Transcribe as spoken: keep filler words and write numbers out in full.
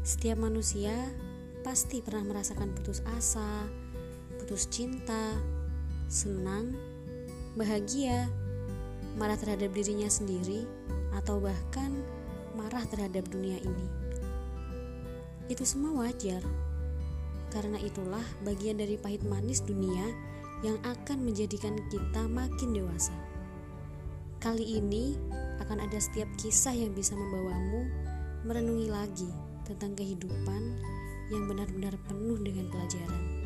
Setiap manusia pasti pernah merasakan putus asa, putus cinta, senang, bahagia, marah terhadap dirinya sendiri, atau bahkan marah terhadap dunia ini. Itu semua wajar, karena itulah bagian dari pahit manis dunia yang akan menjadikan kita makin dewasa. Kali ini akan ada setiap kisah yang bisa membawamu merenungi lagi tentang kehidupan yang benar-benar penuh dengan pelajaran.